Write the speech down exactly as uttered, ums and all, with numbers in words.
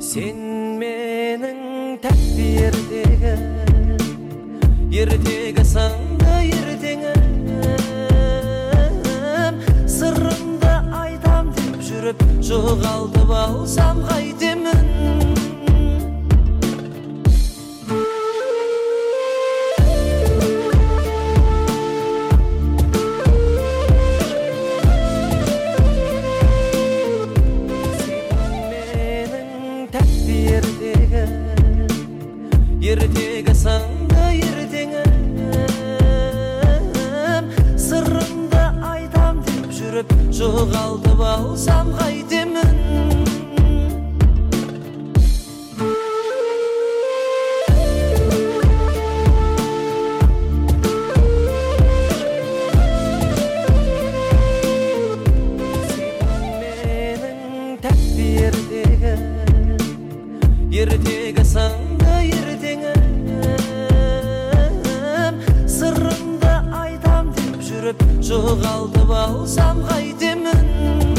Sen mening takdirdagi ertegi sanga ertengim sirrimda aytam deb жүріп жоғалтып алсам қайтемін ертегі саңда ертеңім сырымды айтам деп жүріп жоғалтып алсам қайтемін менің тәкбирдегі ертегі саңда ертеңім сырымды айтам деп жүріп жоғалтып алсам қайтемін